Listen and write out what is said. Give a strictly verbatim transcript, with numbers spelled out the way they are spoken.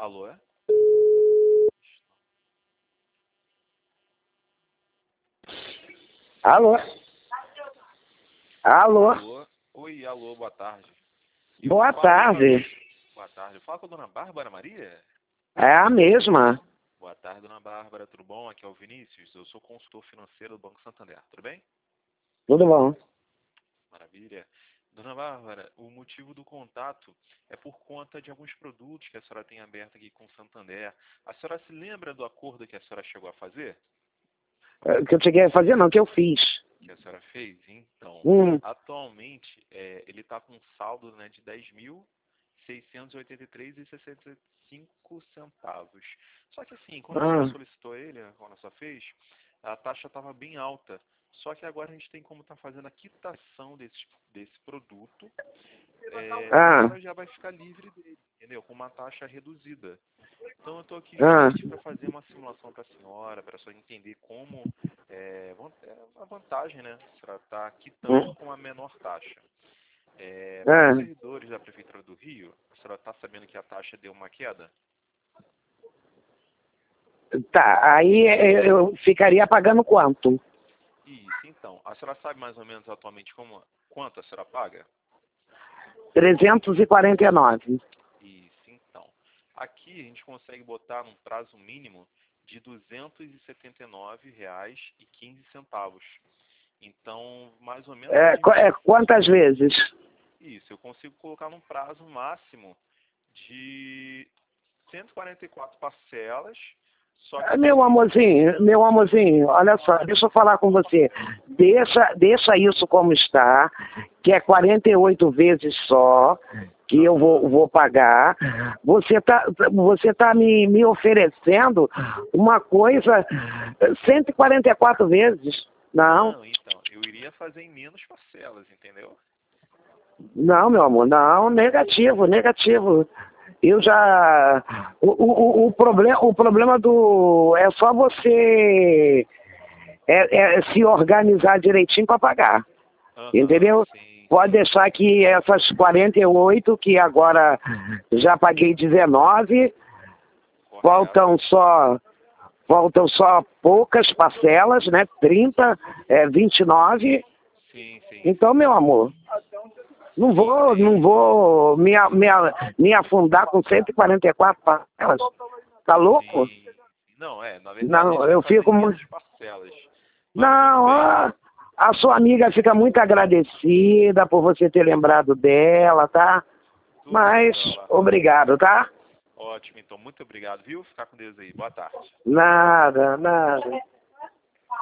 Alô, é? Alô? Alô? Alô? Oi, alô, boa tarde. Eu Boa falo com a- tarde. Boa tarde. Eu falo com a dona Bárbara Maria? É a mesma. Boa tarde, dona Bárbara. Tudo bom? Aqui é o Vinícius. Eu sou consultor financeiro do Banco Santander. Tudo bem? Tudo bom? Maravilha. Dona Bárbara, o motivo do contato é por conta de alguns produtos que a senhora tem aberto aqui com o Santander. A senhora se lembra do acordo que a senhora chegou a fazer? É, que eu cheguei a fazer, não, que eu fiz. Que a senhora fez? Então, Hum. atualmente, é, ele está com um saldo, né, de dez mil seiscentos e oitenta e três reais e sessenta e cinco centavos. Só que assim, quando a senhora Ah. solicitou ele, né, quando a senhora fez, a taxa estava bem alta. Só que agora a gente tem como estar fazendo a quitação desse, desse produto, é, e a Ah. senhora já vai ficar livre dele, entendeu? Com uma taxa reduzida. Então eu estou aqui Ah. justamente para fazer uma simulação para a senhora, para a senhora entender como é, van- é a vantagem, né? A senhora está quitando Hum. com a menor taxa. É, para os Ah. servidores da Prefeitura do Rio, a senhora está sabendo que a taxa deu uma queda? Tá, aí é, eu ficaria pagando quanto? Isso, então. A senhora sabe mais ou menos atualmente como, quanto a senhora paga? trezentos e quarenta e nove. Isso, então. Aqui a gente consegue botar num prazo mínimo de duzentos e setenta e nove reais e quinze centavos. Então, mais ou menos É, umas qu- vinte. é, quantas vezes? Isso, eu consigo colocar num prazo máximo de cento e quarenta e quatro parcelas, só que Ah, assim, Meu amorzinho, meu amorzinho, olha só, deixa eu falar com você. Deixa, deixa isso como está, que é quarenta e oito vezes só, que eu vou, vou pagar. Você está você tá me, me oferecendo uma coisa cento e quarenta e quatro vezes. Não, não, então, eu iria fazer em menos parcelas, entendeu? não, meu amor, não, negativo, negativo. Eu já. O, o, o, problema, o problema do. É só você é, é se organizar direitinho para pagar. Aham, Entendeu? sim, Pode sim, deixar que essas quarenta e oito, que agora já paguei dezenove, correto. faltam só. Faltam só poucas parcelas, né? trinta, é, vinte e nove. Sim, sim, Então, meu amor, não vou, não entendo. vou me, a- me, a- me afundar com cento e quarenta e quatro parcelas. Tá louco? Sim. Não, é, na verdade Não, seria eu fazer fico em muito. menos parcelas. Mas tudo Não, bem. a, a sua amiga fica muito agradecida por você ter lembrado dela, tá? Tudo bem, Mas, dona Bárbara. obrigado, tá? Ótimo, então, muito obrigado, viu? Ficar com Deus aí. Boa tarde. Nada, nada.